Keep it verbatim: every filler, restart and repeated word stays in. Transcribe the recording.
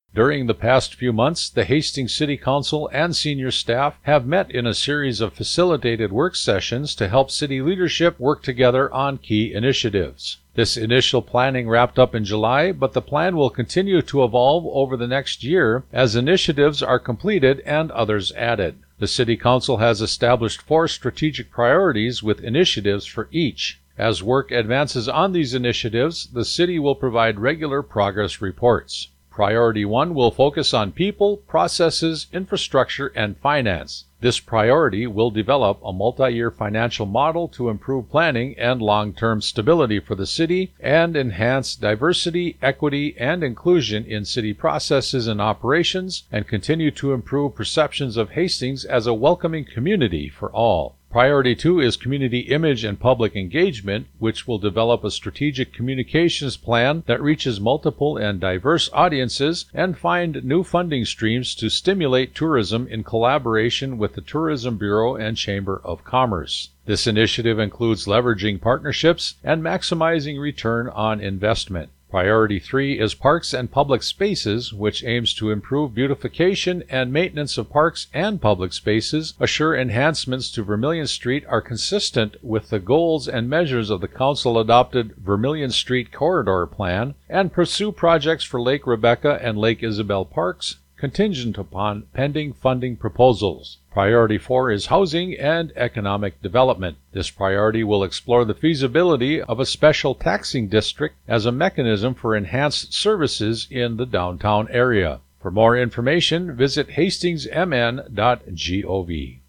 During the past few months, the Hastings City Council and senior staff have met in a series of facilitated work sessions to help city leadership work together on key initiatives. This initial planning wrapped up in July, but the plan will continue to evolve over the next year as initiatives are completed and others added. The City Council has established four strategic priorities with initiatives for each. As work advances on these initiatives, the city will provide regular progress reports. Priority one will focus on people, processes, infrastructure, and finance. This priority will develop a multi-year financial model to improve planning and long-term stability for the city and enhance diversity, equity, and inclusion in city processes and operations, and continue to improve perceptions of Hastings as a welcoming community for all. Priority two is community image and public engagement, which will develop a strategic communications plan that reaches multiple and diverse audiences and find new funding streams to stimulate tourism in collaboration with the Tourism Bureau and Chamber of Commerce. This initiative includes leveraging partnerships and maximizing return on investment. Priority three is Parks and Public Spaces, which aims to improve beautification and maintenance of parks and public spaces, assure enhancements to Vermilion Street are consistent with the goals and measures of the Council-adopted Vermilion Street Corridor Plan, and pursue projects for Lake Rebecca and Lake Isabel Parks, contingent upon pending funding proposals. Priority four is housing and economic development. This priority will explore the feasibility of a special taxing district as a mechanism for enhanced services in the downtown area. For more information, visit hastings m n dot gov.